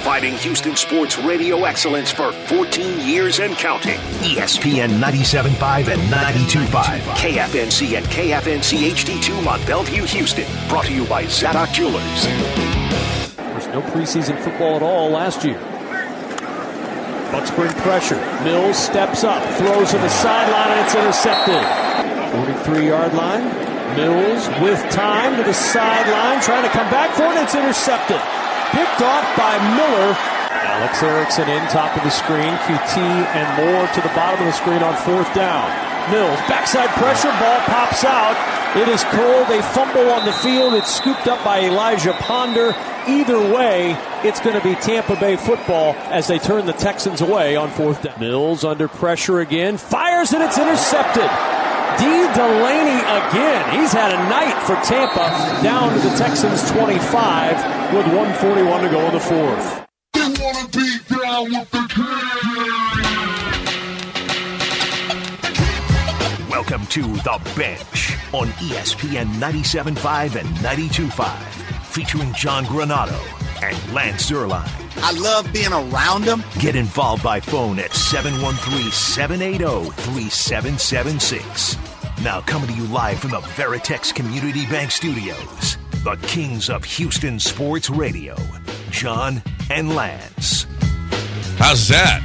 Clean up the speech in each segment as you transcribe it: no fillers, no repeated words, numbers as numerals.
providing Houston sports radio excellence for 14 years and counting. ESPN 97.5 and 92.5. KFNC and KFNC HD2 Mont Bellevue, Houston. Brought to you by Zadok Jewelers. There's no preseason football at all last year. Bucks bring pressure. Mills steps up, throws to the sideline, and it's intercepted. 43-yard line. Mills with time to the sideline, trying to come back for it, and it's intercepted. Picked off by Miller. Alex Erickson in, top of the screen. QT and Moore to the bottom of the screen on fourth down. Mills, backside pressure, ball pops out. It is called a fumble on the field. It's scooped up by Elijah Ponder. Either way, it's going to be Tampa Bay football as they turn the Texans away on fourth down. Mills under pressure again, fires and it's intercepted. D. Delaney again. He's had a night for Tampa, down to the Texans 25 with 1:41 to go in the fourth. They want to be down with the king. Welcome to The Bench on ESPN 97.5 and 92.5, featuring John Granado and Lance Zierlein. I love being around them. Get involved by phone at 713-780-3776. Now coming to you live from the Veritex Community Bank Studios, the kings of Houston sports radio, John and Lance. How's that?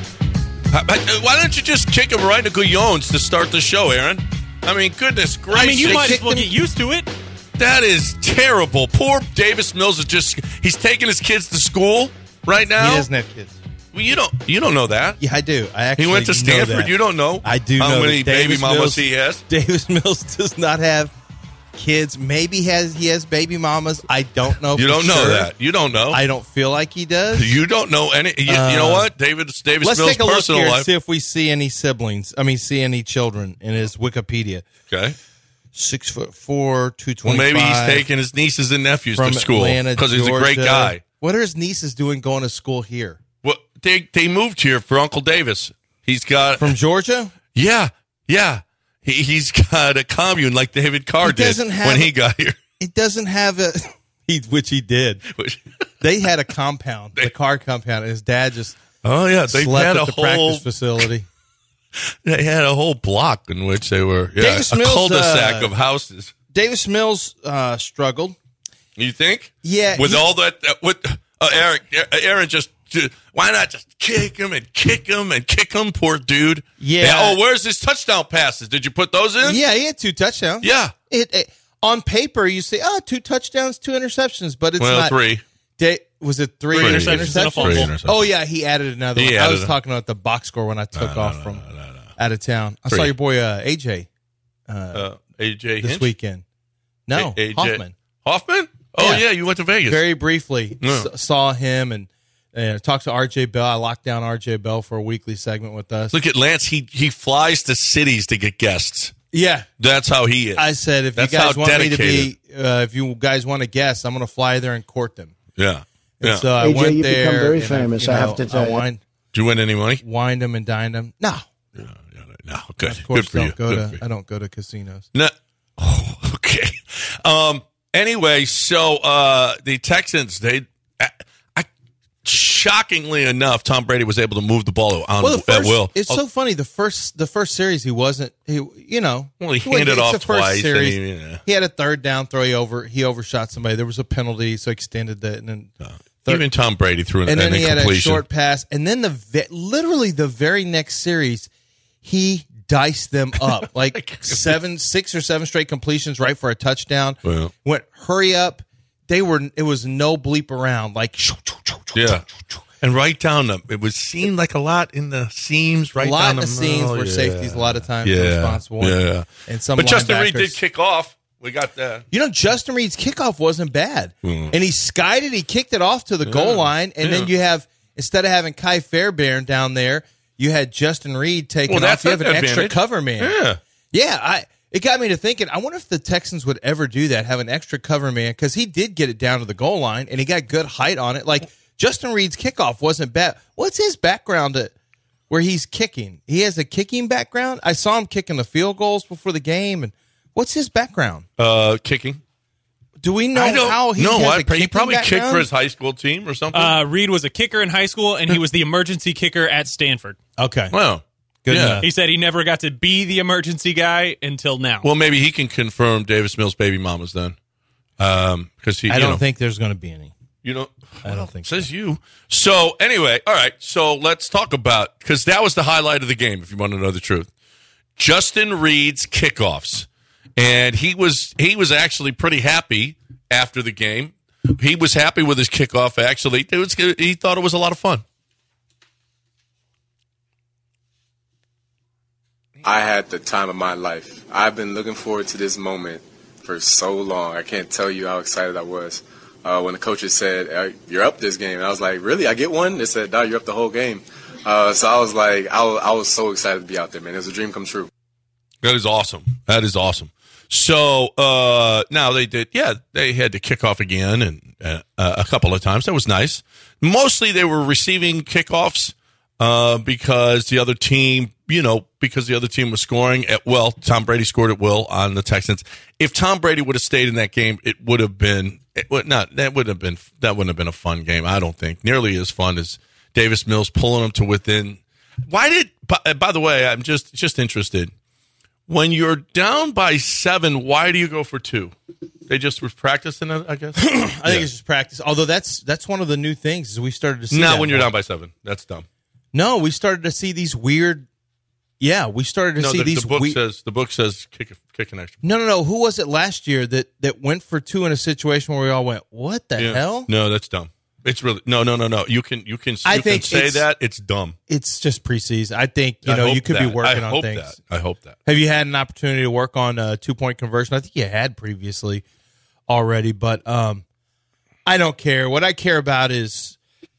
Why don't you just kick him right in the guillons to start the show, Aaron? I mean, goodness gracious. I mean, you might as well get used to it. That is terrible. Poor Davis Mills is he's taking his kids to school right now. He doesn't have kids. Well, you don't know that. Yeah, I do. I actually he went to Stanford. Know that. You don't know. I do know how many baby mamas Mills, he has. Davis Mills does not have kids. Maybe he has baby mamas. I don't know. You don't know that. You don't know. I don't feel like he does. You don't know any. You know what? Davis let's Mills' take a look personal here life. And see if we see any siblings. See any children in his Wikipedia. Okay. 6'4", 225. Well, maybe he's taking his nieces and nephews to school because he's a great guy. What are his nieces doing going to school here? Well, they moved here for Uncle Davis. He's got from Georgia. Yeah. He's got a commune like David Carr did when he got here. It doesn't have which he did. They had a compound, the Carr compound, and his dad just they slept had at the practice facility. They had a whole block in which they were a cul-de-sac of houses. Davis Mills struggled. You think? Yeah. With all that Aaron just why not just kick him and kick him and kick him, poor dude. Yeah. Oh, where's his touchdown passes? Did you put those in? Yeah, he had 2 touchdowns. Yeah. It on paper you say, 2 touchdowns, 2 interceptions, but it's not 3. Was it 3 interceptions and a fumble? 3 interceptions. Oh yeah, he added another one. I was talking about the box score when I took off from out of town. I saw your boy AJ. AJ this weekend. No, AJ. Hoffman? Oh yeah, you went to Vegas. Very briefly saw him and talked to RJ Bell. I locked down RJ Bell for a weekly segment with us. Look at Lance. He flies to cities to get guests. Yeah, that's how he is. I said, if you guys want me to be, if you guys want to guest, I'm going to fly there and court them. Yeah. And so I went there. Become very famous. I have to tell you. Did you win any money? Wined them and dined them. No. No. Good. Of course, Good for you. I don't go to casinos. No. Oh, okay. Anyway, so the Texans, shockingly enough, Tom Brady was able to move the ball at will. It's so funny. The first series, he wasn't. He handed off twice. Series, he had a third down throw. He overshot somebody. There was a penalty, so extended that. And then even Tom Brady threw an incompletion. And then he had a short pass. And then literally the very next series, he diced them up like 6 or 7 straight completions right for a touchdown. Well, went hurry up. It was no bleep around, like and right down it seemed like a lot in the seams, right down the seams where safeties a lot of times are responsible. Yeah, and some. But Justin Reed did kick off. We got that. Justin Reed's kickoff wasn't bad, and he skied it. He kicked it off to the goal line, and then you have, instead of having Kai Fairbairn down there, you had Justin Reed taking off. You have an extra cover man. It got me to thinking, I wonder if the Texans would ever do that, have an extra cover man, because he did get it down to the goal line, and he got good height on it. Like, Justin Reed's kickoff wasn't bad. What's his background where he's kicking? He has a kicking background? I saw him kicking the field goals before the game, and what's his background? Kicking. Do we know how he he probably kicked for his high school team or something? Reed was a kicker in high school, and he was the emergency kicker at Stanford. Okay. Well, good enough. He said he never got to be the emergency guy until now. Well, maybe he can confirm Davis Mills' baby mamas then. Because I don't think there's going to be any. I don't think says so. You. So anyway, all right. So let's talk about, because that was the highlight of the game. If you want to know the truth, Justin Reed's kickoffs, and he was actually pretty happy after the game. He was happy with his kickoff. Actually, he thought it was a lot of fun. I had the time of my life. I've been looking forward to this moment for so long. I can't tell you how excited I was. When the coaches said, you're up this game. And I was like, really? I get one? They said, no, you're up the whole game. So I was like, I was so excited to be out there, man. It was a dream come true. That is awesome. So now they did, they had to kick off again and a couple of times. That was nice. Mostly they were receiving kickoffs because the other team, was scoring at will. Tom Brady scored at will on the Texans. If Tom Brady would have stayed in that game, that wouldn't have been a fun game. I don't think nearly as fun as Davis Mills pulling them to within. By the way, I'm just interested. When you're down by 7, why do you go for 2? They just were practicing it, I guess. I think it's just practice. Although that's one of the new things is we started to see. Not when you're down by 7. That's dumb. No, we started to see these weird. Yeah, we started to see these. The book says kick an extra. No. Who was it last year that went for 2 in a situation where we all went, "What the hell?" No, that's dumb. It's really no. You can say that it's dumb. It's just preseason. I think you could be working on things. I hope that. Have you had an opportunity to work on a 2-point conversion? I think you had previously already, but I don't care. What I care about is,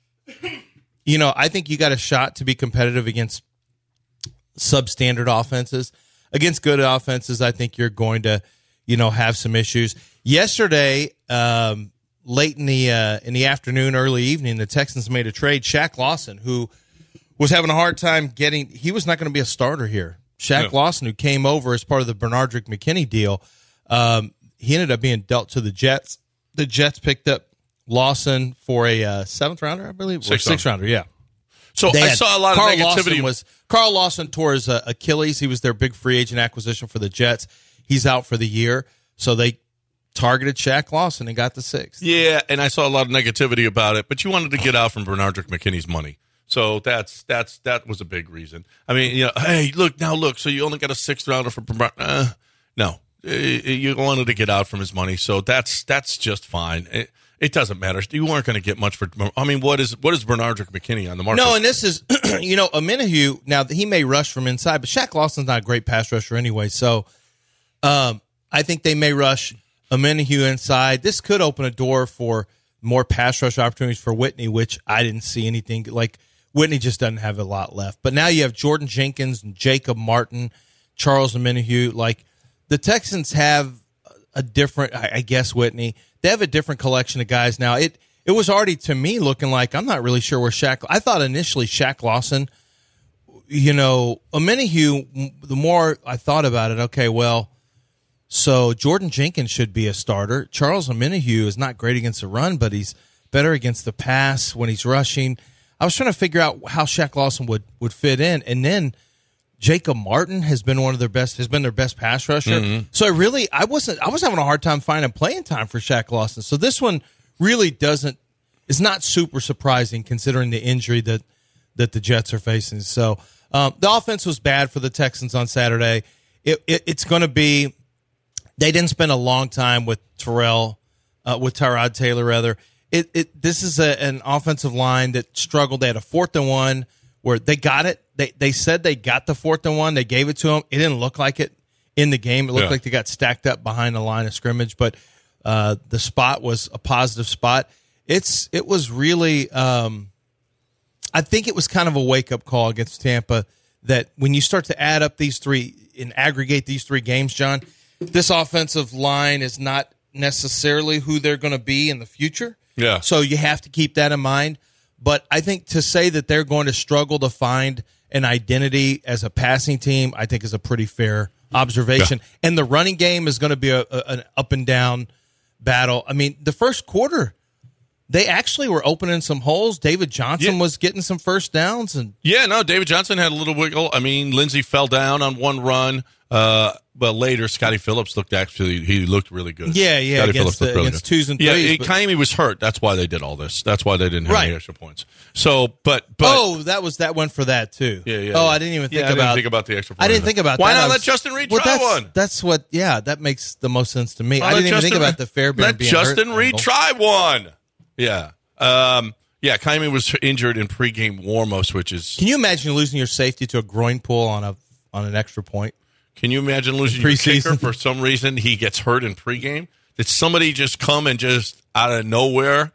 I think you got a shot to be competitive against substandard offenses. Against good offenses, I think you're going to, have some issues. Yesterday, late in the afternoon, early evening, the Texans made a trade. Shaq Lawson, who was having a hard time he was not going to be a starter here. Shaq Lawson, who came over as part of the Bernardrick McKinney deal, he ended up being dealt to the Jets. The Jets picked up Lawson for a 7th rounder, I believe, or 6th rounder. Yeah. So I saw a lot of negativity. Carl Lawson tore his Achilles. He was their big free agent acquisition for the Jets. He's out for the year, so they targeted Shaq Lawson and got the 6th. Yeah, and I saw a lot of negativity about it, but you wanted to get out from Bernardrick McKinney's money. So that was a big reason. I mean, hey, look, so you only got a 6th rounder for no. You wanted to get out from his money, so that's just fine. It doesn't matter. You weren't going to get much for. I mean, what is Bernardrick McKinney on the market? No, and this is Omenihu. Now he may rush from inside, but Shaq Lawson's not a great pass rusher anyway. So I think they may rush Omenihu inside. This could open a door for more pass rush opportunities for Whitney, which I didn't see anything like. Whitney just doesn't have a lot left. But now you have Jordan Jenkins and Jacob Martin, Charles Omenihu. Like the Texans have a different, I guess, Whitney. They have a different collection of guys now. It was already, to me, looking like I'm not really sure where I thought initially Shaq Lawson, Omenihu, the more I thought about it, okay, well, so Jordan Jenkins should be a starter. Charles Omenihu is not great against the run, but he's better against the pass when he's rushing. I was trying to figure out how Shaq Lawson would fit in, and then Jacob Martin has been their best pass rusher. Mm-hmm. So I was having a hard time finding playing time for Shaq Lawson. So this one really is not super surprising considering the injury that the Jets are facing. So the offense was bad for the Texans on Saturday. It's going to be. They didn't spend a long time with Tyrod Taylor rather. This is an offensive line that struggled. They had a 4th and 1 where they got it. They said they got the 4th and 1. They gave it to them. It didn't look like it in the game. It looked like they got stacked up behind the line of scrimmage, but the spot was a positive spot. It was really I think it was kind of a wake-up call against Tampa that when you start to add up these 3 and aggregate these 3 games, John, this offensive line is not necessarily who they're going to be in the future. Yeah. So you have to keep that in mind. But I think to say that they're going to struggle to find an identity as a passing team, I think is a pretty fair observation. Yeah. And the running game is going to be an up and down battle. I mean, the first quarter, they actually were opening some holes. David Johnson was getting some first downs. David Johnson had a little wiggle. I mean, Lindsey fell down on one run. But later, Scotty Phillips looked really good. Yeah, against 2s and 3s. Yeah, Kaimi was hurt. That's why they did all this. That's why they didn't have any extra points. So, but that went for that too. Yeah. Oh, I didn't even think about the extra point. I didn't think about why that. Why not let Justin Reed try one? That's what. Yeah, that makes the most sense to me. I didn't even think about the Fairbairn being hurt. Let Justin Reed try one. Yeah. Kaimi was injured in pregame warm-ups, which is. Can you imagine losing your safety to a groin pull on an extra point? Can you imagine losing your kicker for some reason he gets hurt in pregame? Did somebody just come and just out of nowhere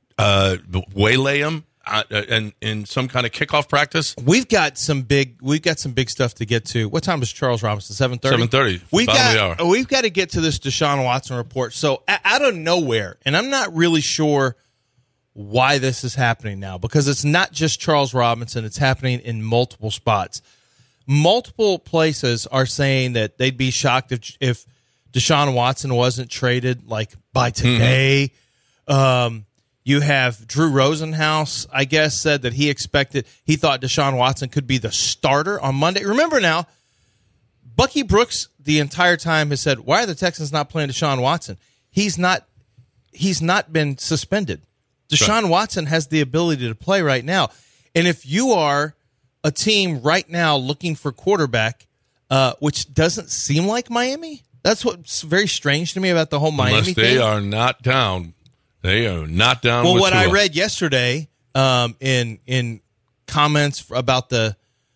waylay him in some kind of kickoff practice? We've got some big stuff to get to. What time is Charles Robinson? 7:30? 7:30. We've got to get to this Deshaun Watson report. So out of nowhere, and I'm not really sure why this is happening now, because it's not just Charles Robinson. It's happening in multiple spots. Multiple places are saying that they'd be shocked if Deshaun Watson wasn't traded by today. Mm-hmm. You have Drew Rosenhaus, I guess, said that he thought Deshaun Watson could be the starter on Monday. Remember now, Bucky Brooks the entire time has said, why are the Texans not playing Deshaun Watson? He's not been suspended. Deshaun Watson has the ability to play right now. And if you are a team right now looking for quarterback, which doesn't seem like Miami. That's what's very strange to me about the whole Miami thing. Unless they are not down. They are not down with what Tua. I read yesterday in comments about the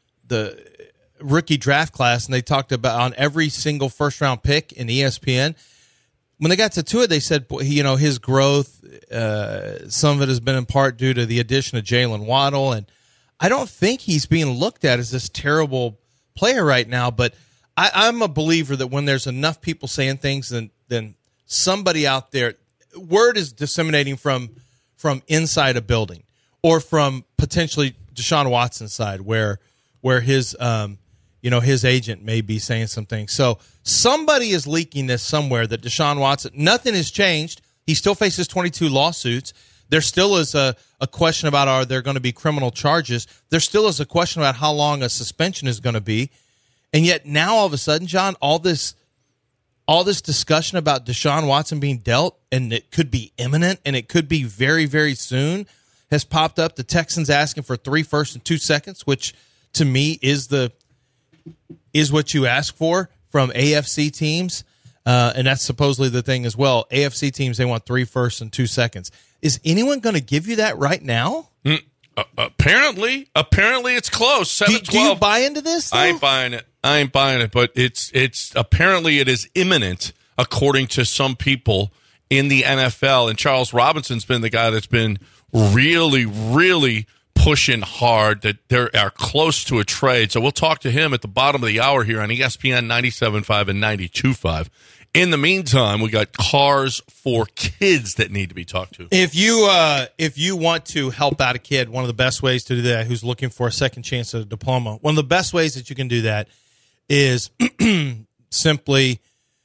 rookie draft class, and they talked about on every single first-round pick in ESPN, when they got to Tua, they said, his growth, some of it has been in part due to the addition of Jalen Waddle, and I don't think he's being looked at as this terrible player right now, but I'm a believer that when there's enough people saying things, then somebody out there, word is disseminating from inside a building or from potentially Deshaun Watson's side where his his agent may be saying some things. So somebody is leaking this somewhere that Deshaun Watson, nothing has changed. He still faces 22 lawsuits. There still is a question about are there going to be criminal charges. There still is a question about how long a suspension is going to be. And yet now all of a sudden, John, all this discussion about Deshaun Watson being dealt, and it could be imminent and it could be very, very soon, has popped up. The Texans asking for 3 firsts and 2 seconds, which to me is what you ask for from AFC teams. And that's supposedly the thing as well. AFC teams, they want 3 firsts and 2 seconds. Is anyone going to give you that right now? Apparently it's close. 7-12. Do you buy into this, though? I ain't buying it, but it's apparently it is imminent, according to some people in the NFL. And Charles Robinson's been the guy that's been really, really pushing hard that they are close to a trade. So we'll talk to him at the bottom of the hour here on ESPN 97.5 and 92.5. In the meantime, we got cars for kids that need to be talked to. If you want to help out a kid, one of the best ways to do that who's looking for a second chance at a diploma, one of the best ways that you can do that is simply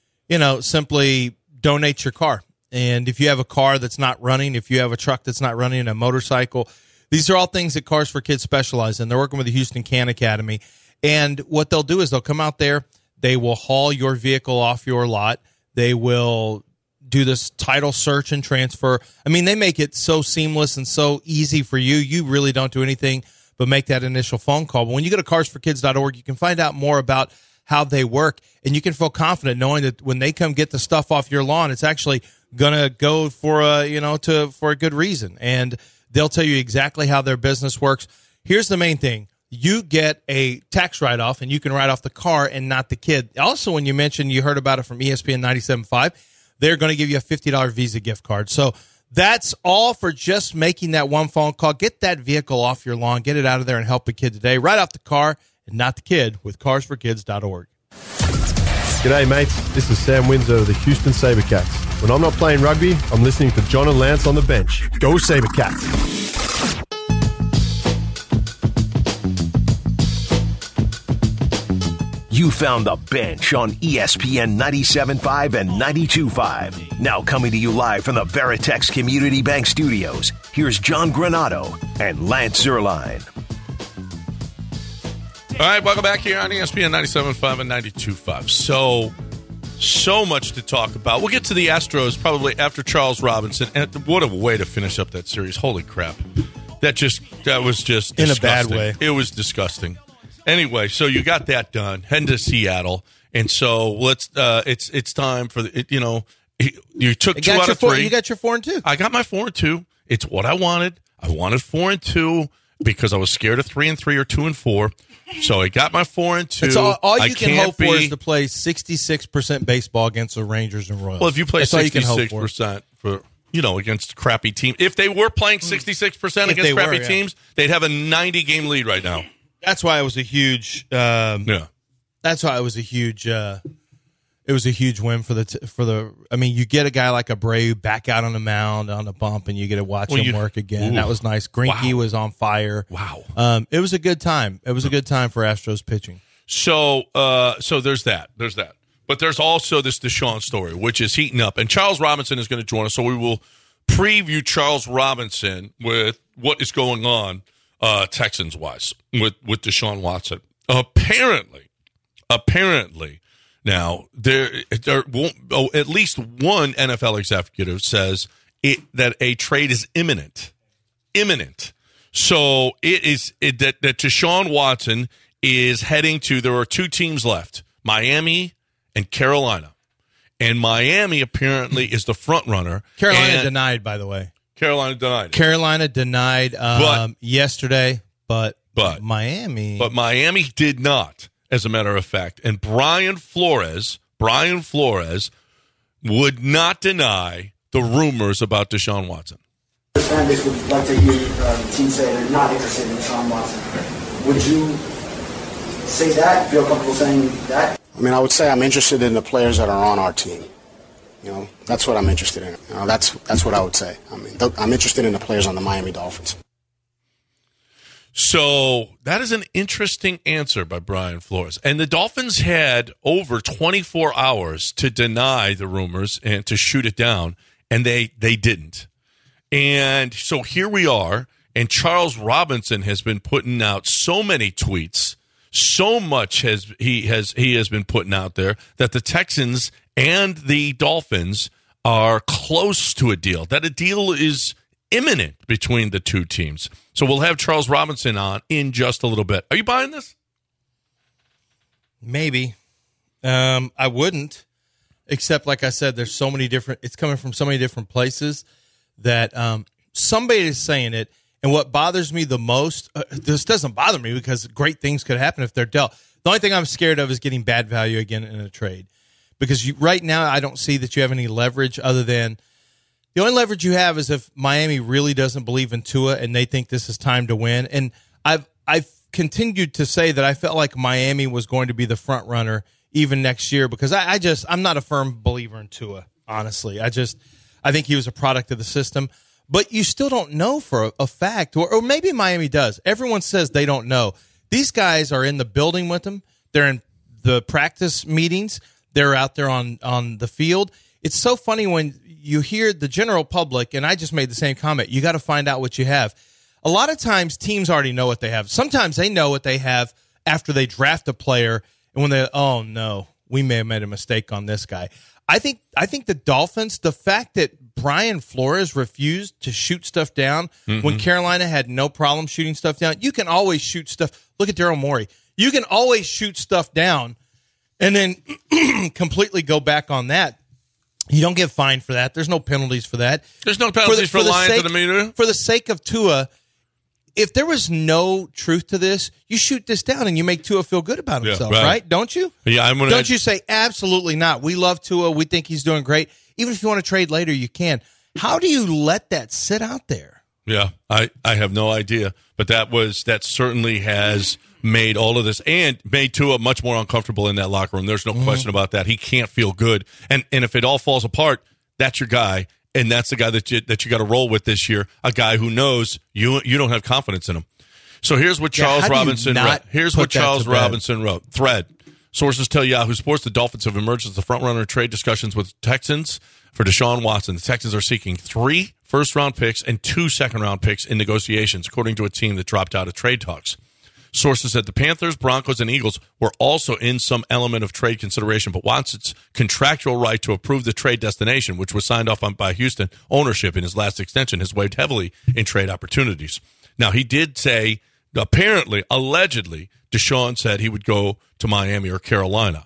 donate your car. And if you have a car that's not running, if you have a truck that's not running, a motorcycle, these are all things that Cars for Kids specialize in. They're working with the Houston Can Academy. And what they'll do is they'll come out there. They will haul your vehicle off your lot. They will do this title search and transfer. I mean, they make it so seamless and so easy for you. You really don't do anything but make that initial phone call. But when you go to carsforkids.org, you can find out more about how they work, and you can feel confident knowing that when they come get the stuff off your lawn, it's actually going to go for a good reason. And they'll tell you exactly how their business works. Here's the main thing. You get a tax write-off, and you can write off the car and not the kid. Also, when you mentioned you heard about it from ESPN 97.5, they're going to give you a $50 Visa gift card. So that's all for just making that one phone call. Get that vehicle off your lawn. Get it out of there and help a kid today. Write off the car and not the kid with carsforkids.org. G'day, mates. This is Sam Windsor of the Houston SaberCats. When I'm not playing rugby, I'm listening to John and Lance on the bench. Go SaberCats. You found the bench on ESPN 97.5 and 92.5. Now coming to you live from the Veritex Community Bank Studios, here's John Granato and Lance Zierlein. All right, welcome back here on ESPN 97.5 and 92.5. So much to talk about. We'll get to the Astros probably after Charles Robinson. And what a way to finish up that series. Holy crap. That was just disgusting. In a bad way. It was disgusting. Anyway, so you got that done. Heading to Seattle. And so it's time for you took 2 out of 3. You got your 4-2. I got my 4-2. It's what I wanted. I wanted 4-2 because I was scared of 3-3 or 2-4. So I got my 4-2. It's all you can hope for is to play 66% baseball against the Rangers and Royals. Well, if you play 66% for against a crappy team, if they were playing 66% against crappy teams, they'd have a 90-game lead right now. That's why it was a huge. That's why it was a huge. It was a huge win for the. I mean, you get a guy like Abreu back out on the mound on the bump, and you get to watch him work again. Ooh. That was nice. Greinke was on fire. Wow. It was a good time. It was a good time for Astros pitching. So there's that. There's that. But there's also this Deshaun story, which is heating up, and Charles Robinson is going to join us. So we will preview Charles Robinson with what is going on. Texans wise with Deshaun Watson. Apparently, now there won't. At least one NFL executive says that a trade is imminent. So that Deshaun Watson is heading to. There are 2 teams left: Miami and Carolina. And Miami apparently is the front runner. Carolina denied, by the way. Carolina denied yesterday, but Miami. But Miami did not, as a matter of fact. And Brian Flores would not deny the rumors about Deshaun Watson. The fan base would like to hear the team say they're not interested in Deshaun Watson. Would you say that? Feel comfortable saying that? I mean, I would say I'm interested in the players that are on our team. That's what I'm interested in. That's what I would say. I mean, I'm interested in the players on the Miami Dolphins. So that is an interesting answer by Brian Flores. And the Dolphins had over 24 hours to deny the rumors and to shoot it down, and they didn't. And so here we are, and Charles Robinson has been putting out so many tweets, so much he has been putting out there that the Texans and the Dolphins are close to a deal, that a deal is imminent between the 2 teams. So we'll have Charles Robinson on in just a little bit. Are you buying this? Maybe. I wouldn't, except like I said, there's so many different, it's coming from so many different places that somebody is saying it. And what bothers me the most, this doesn't bother me because great things could happen if they're dealt. The only thing I'm scared of is getting bad value again in a trade. Because right now I don't see that you have any leverage other than the only leverage you have is if Miami really doesn't believe in Tua and they think this is time to win. And I've continued to say that I felt like Miami was going to be the front runner even next year because I'm not a firm believer in Tua, honestly. I think he was a product of the system. But you still don't know for a fact, or maybe Miami does. Everyone says they don't know. These guys are in the building with them. They're in the practice meetings. They're out there on the field. It's so funny when you hear the general public, and I just made the same comment, you got to find out what you have. A lot of times teams already know what they have. Sometimes they know what they have after they draft a player, and when oh, no, we may have made a mistake on this guy. I think the Dolphins, the fact that Brian Flores refused to shoot stuff down when Carolina had no problem shooting stuff down, you can always shoot stuff. Look at Daryl Morey. You can always shoot stuff down and then completely go back on that. You don't get fined for that. There's no penalties for that. There's no penalties for lying to the media? For the sake of Tua, if there was no truth to this, you shoot this down and you make Tua feel good about himself, right? Don't you? Yeah, Don't you say, absolutely not. We love Tua. We think he's doing great. Even if you want to trade later, you can. How do you let that sit out there? Yeah, I have no idea. But that certainly has made all of this and made Tua much more uncomfortable in that locker room. There's no question about that. He can't feel good. And if it all falls apart, that's your guy. And that's the guy that you got to roll with this year, a guy who knows you don't have confidence in him. So here's what Charles Robinson wrote. Here's what Charles Robinson wrote. Thread. Sources tell Yahoo Sports the Dolphins have emerged as the front-runner in trade discussions with Texans for Deshaun Watson. The Texans are seeking 3 first-round picks and 2 second-round picks in negotiations, according to a team that dropped out of trade talks. Sources said the Panthers, Broncos, and Eagles were also in some element of trade consideration, but Watson's contractual right to approve the trade destination, which was signed off on by Houston ownership in his last extension, has weighed heavily in trade opportunities. Now, he did say, apparently, allegedly, Deshaun said he would go to Miami or Carolina.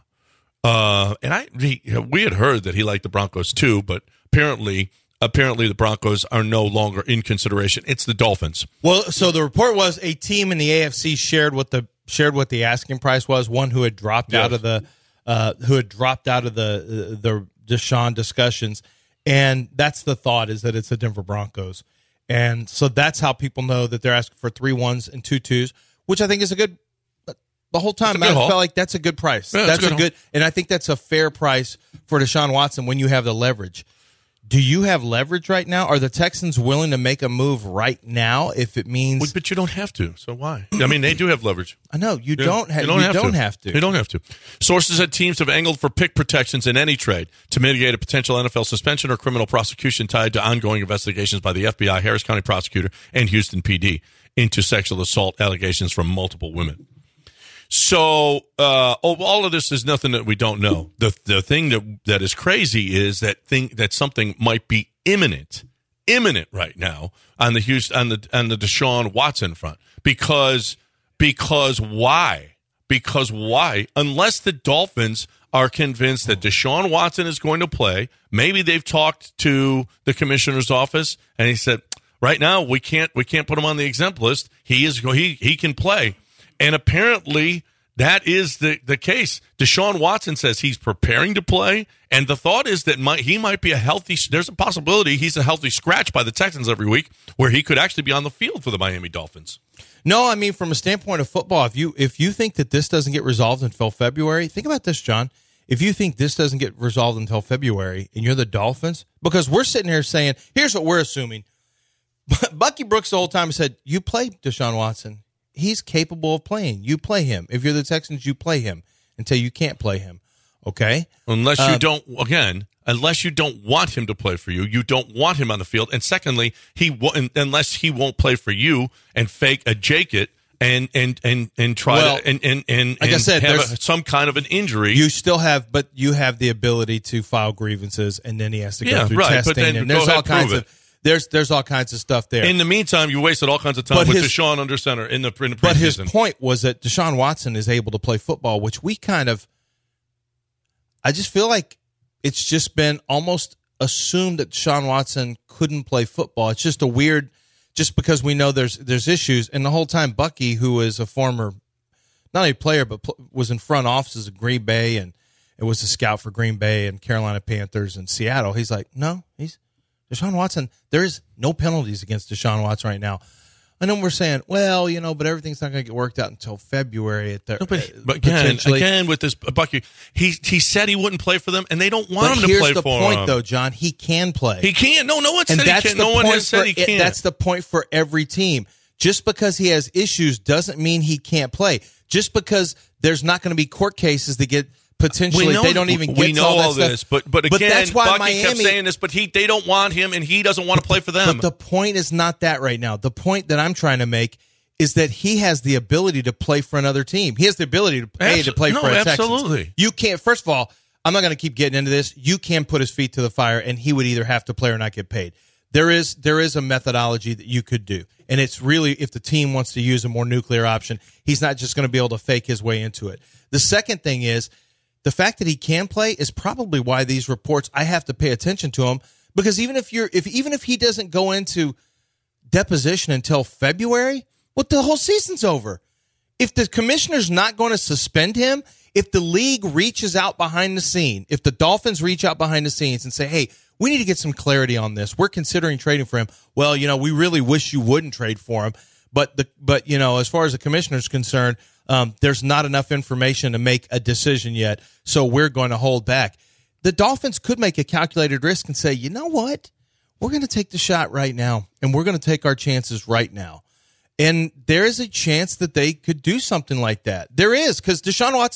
We had heard that he liked the Broncos too, but apparently the Broncos are no longer in consideration. It's the Dolphins. Well, so the report was a team in the AFC shared what the asking price was. One who had dropped out of the Deshaun discussions, and that's the thought, is that it's the Denver Broncos, and so that's how people know that they're asking for 3 1s and 2 2s, which I think is a good. The whole time I felt like that's a good price. Yeah, that's a good, and I think that's a fair price for Deshaun Watson when you have the leverage. Do you have leverage right now? Are the Texans willing to make a move right now if it means? Well, but you don't have to. So why? I mean, they do have leverage. I know you don't have. You don't have to. You don't have to. Sources said teams have angled for pick protections in any trade to mitigate a potential NFL suspension or criminal prosecution tied to ongoing investigations by the FBI, Harris County prosecutor, and Houston PD into sexual assault allegations from multiple women. So all of this is nothing that we don't know. The thing that is crazy is that something might be imminent right now on the Deshaun Watson front. Because why? Because why? Unless the Dolphins are convinced that Deshaun Watson is going to play, maybe they've talked to the commissioner's office and he said, right now we can't put him on the exempt list. He can play. And apparently that is the case. Deshaun Watson says he's preparing to play, and the thought is that he might be there's a possibility he's a healthy scratch by the Texans every week where he could actually be on the field for the Miami Dolphins. No, I mean, from a standpoint of football, if you think that this doesn't get resolved until February, think about this, John. If you think this doesn't get resolved until February and you're the Dolphins, because we're sitting here saying, here's what we're assuming. Bucky Brooks the whole time said, you play Deshaun Watson. He's capable of playing. You play him. If you're the Texans, you play him until you can't play him. Okay? Unless you don't want him to play for you, you don't want him on the field. And secondly, unless he won't play for you and fake a Jake-it and try to like I said, have some kind of an injury. You still have, but you have the ability to file grievances, and then he has to go through testing. And there's all kinds of. There's all kinds of stuff there. In the meantime, you wasted all kinds of time with Deshaun under center in the preseason. But his point was that Deshaun Watson is able to play football, which I just feel like it's just been almost assumed that Deshaun Watson couldn't play football. It's just just because we know there's issues. And the whole time, Bucky, who is a former, not only player, but was in front offices of Green Bay and it was a scout for Green Bay and Carolina Panthers and Seattle. He's like, no, Deshaun Watson, there is no penalties against Deshaun Watson right now. And then we're saying, well, but everything's not going to get worked out until February. But again, with this Bucky, he said he wouldn't play for them, and they don't want him to play for them. Here's the point, though, John. He can play. He can. No one said he can't. No one has said he can't. That's the point for every team. Just because he has issues doesn't mean he can't play. Just because there's not going to be court cases that get potentially they don't even get all this stuff. But again, that's why Bucky kept saying this, but they don't want him, and he doesn't want to play for them. But the point is not that right now. The point that I'm trying to make is that he has the ability to play for another team. He has the ability to play for a Texans. Absolutely. You can't. First of all, I'm not going to keep getting into this. You can put his feet to the fire, and he would either have to play or not get paid. There is a methodology that you could do, and it's really if the team wants to use a more nuclear option, he's not just going to be able to fake his way into it. The second thing is, the fact that he can play is probably why these reports, I have to pay attention to them, because even if he doesn't go into deposition until February, well, the whole season's over. If the commissioner's not going to suspend him, if the league reaches out behind the scene, if the Dolphins reach out behind the scenes and say, hey, we need to get some clarity on this. We're considering trading for him. Well, we really wish you wouldn't trade for him. But as far as the commissioner's concerned, there's not enough information to make a decision yet, so we're going to hold back. The Dolphins could make a calculated risk and say, you know what? We're going to take the shot right now, and we're going to take our chances right now. And there is a chance that they could do something like that. There is, because Deshaun Watson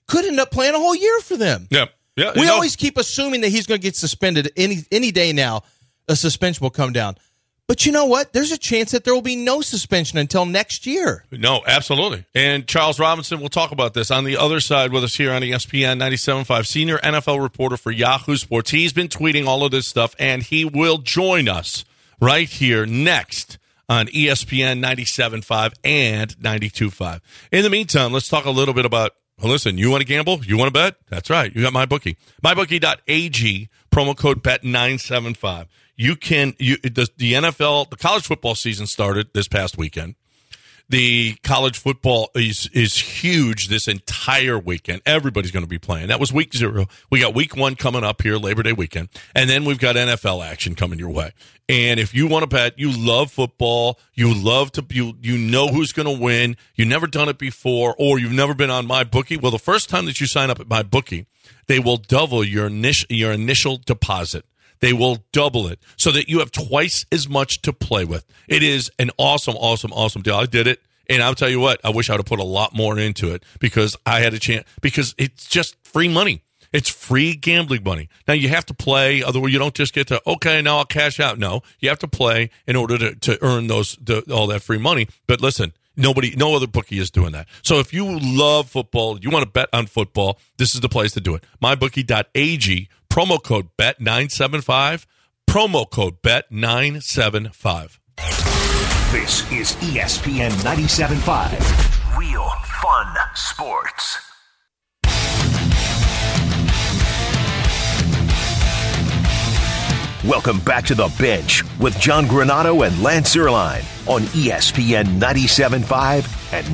could end up playing a whole year for them. Yeah. Yeah, we always keep assuming that he's going to get suspended any day now. A suspension will come down. But you know what? There's a chance that there will be no suspension until next year. No, absolutely. And Charles Robinson will talk about this on the other side with us here on ESPN 97.5, senior NFL reporter for Yahoo Sports. He's been tweeting all of this stuff, and he will join us right here next on ESPN 97.5 and 92.5. In the meantime, let's talk a little bit about, well, listen, you want to gamble? You want to bet? That's right. You got MyBookie. MyBookie.ag, promo code BET975. You can, the NFL, the college football season started this past weekend. The college football is huge this entire weekend. Everybody's going to be playing. That was week 0. We got week 1 coming up here, Labor Day weekend. And then we've got NFL action coming your way. And if you want to bet, you love football, you love to, you know who's going to win, you've never done it before, or you've never been on MyBookie. Well, the first time that you sign up at MyBookie, they will double your initial deposit. They will double it so that you have twice as much to play with. It is an awesome, awesome, awesome deal. I did it, and I'll tell you what, I wish I would have put a lot more into it because I had a chance, because it's just free money. It's free gambling money. Now, you have to play, otherwise you don't just get to, okay, now I'll cash out. No, you have to play in order to earn all that free money. But listen, no other bookie is doing that. So if you love football, you want to bet on football, this is the place to do it. MyBookie.ag, promo code BET975, promo code BET975. This is ESPN 97.5. Real fun sports. Welcome back to The Bench with John Granato and Lance Zierlein on ESPN 97.5 and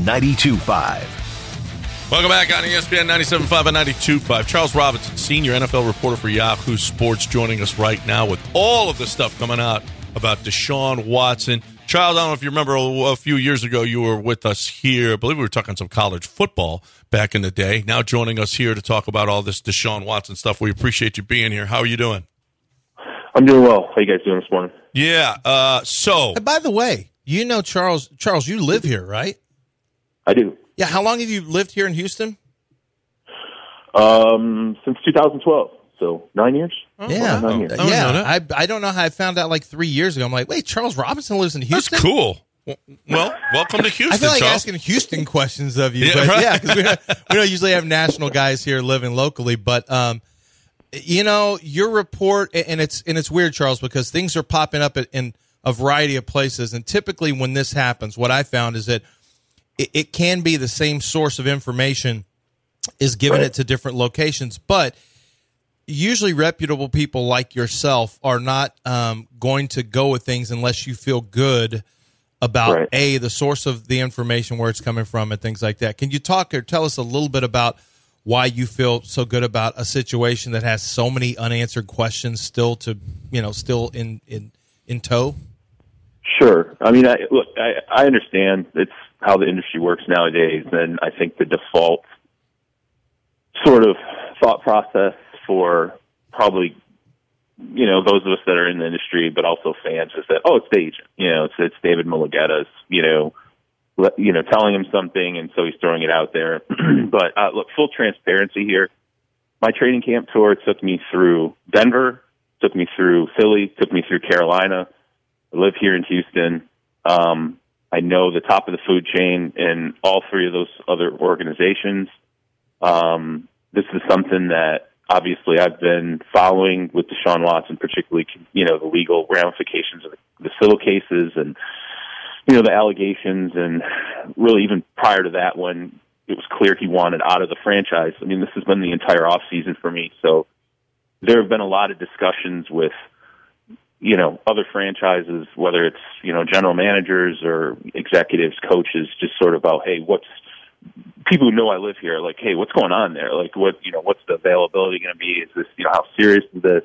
92.5. Welcome back on ESPN 97.5 and 92.5. Charles Robinson, senior NFL reporter for Yahoo Sports, joining us right now with all of the stuff coming out about Deshaun Watson. Charles, I don't know if you remember a few years ago you were with us here. I believe we were talking some college football back in the day. Now joining us here to talk about all this Deshaun Watson stuff. We appreciate you being here. How are you doing? I'm doing well. How you guys doing this morning? Yeah. So, by the way, you know Charles, you live here, right? I do. Yeah. How long have you lived here in Houston? Since 2012. So 9 years. Yeah. 9 years. Yeah. I don't know how I found out like 3 years ago. I'm like, wait, Charles Robinson lives in Houston? That's cool. Well, welcome to Houston, I feel like Charles. asking Houston questions of you. Yeah, but right. Yeah, because we don't usually have national guys here living locally. But, you know, your report, and it's weird, Charles, because things are popping up in a variety of places. And typically when this happens, what I found is that it can be the same source of information is giving it to different locations. But usually reputable people like yourself are not going to go with things unless you feel good about, the source of the information, where it's coming from, and things like that. Can you talk or tell us a little bit about why you feel so good about a situation that has so many unanswered questions still in tow? Sure. I mean, I understand it's how the industry works nowadays, and I think the default sort of thought process for probably, those of us that are in the industry, but also fans, is that, it's the agent. It's David Mulugeta's, telling him something, and so he's throwing it out there. But look, full transparency here. My training camp tour took me through Denver, took me through Philly, took me through Carolina. I live here in Houston. I know the top of the food chain in all three of those other organizations. This is something that obviously I've been following with Deshaun Watson, particularly, the legal ramifications of the civil cases and, the allegations, and really even prior to that, when it was clear he wanted out of the franchise. I mean, this has been the entire off season for me. So there have been a lot of discussions with, other franchises, whether it's, general managers or executives, coaches, just sort of about, hey, people who know I live here, like, hey, what's going on there? Like, what's the availability going to be? Is this, how serious is this?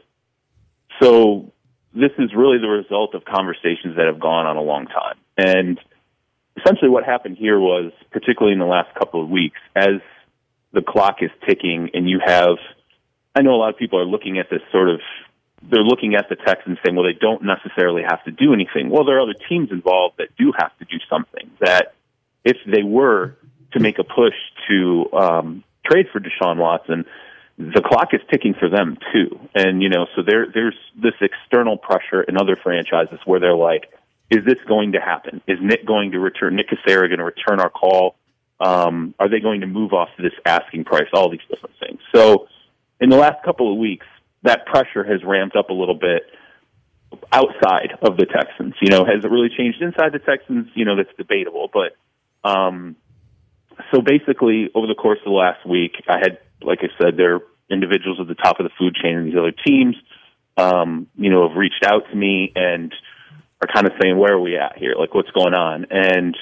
So this is really the result of conversations that have gone on a long time. And essentially what happened here was, particularly in the last couple of weeks, as the clock is ticking and you have, I know a lot of people are looking at this they're looking at the text and saying, well, they don't necessarily have to do anything. Well, there are other teams involved that do have to do something, that if they were to make a push to trade for Deshaun Watson, the clock is ticking for them too. And, so there's this external pressure in other franchises where they're like, is this going to happen? Is Nick going to return? Nick Cassera going to return our call? Are they going to move off this asking price? All these different things. So in the last couple of weeks, that pressure has ramped up a little bit outside of the Texans. Has it really changed inside the Texans? That's debatable. But so basically, over the course of the last week, I had, like I said, there are individuals at the top of the food chain in these other teams, have reached out to me and are kind of saying, where are we at here? Like, what's going on? And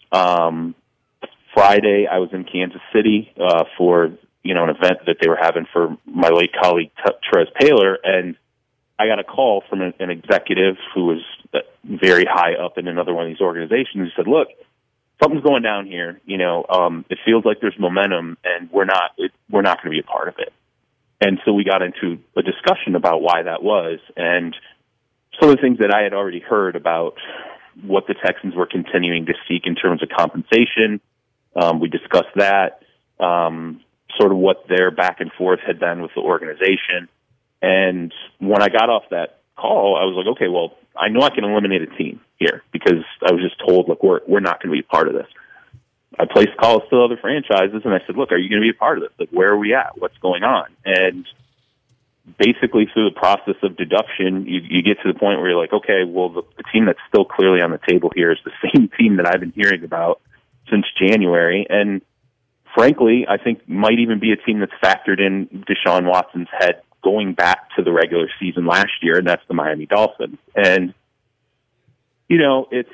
Friday, I was in Kansas City for, an event that they were having for my late colleague, Trez Paylor, and I got a call from an executive who was very high up in another one of these organizations who said, look, something's going down here. It feels like there's momentum, and we're not going to be a part of it. And so we got into a discussion about why that was, and some of the things that I had already heard about what the Texans were continuing to seek in terms of compensation. We discussed that, sort of what their back and forth had been with the organization. And when I got off that call, I was like, okay, well, I know I can eliminate a team here because I was just told, look, we're not going to be a part of this. I placed calls to other franchises, and I said, look, are you going to be a part of this? Like, where are we at? What's going on? And basically through the process of deduction, you get to the point where you're like, okay, well, the team that's still clearly on the table here is the same team that I've been hearing about since January. And frankly, I think might even be a team that's factored in Deshaun Watson's head going back to the regular season last year, and that's the Miami Dolphins. And, it's,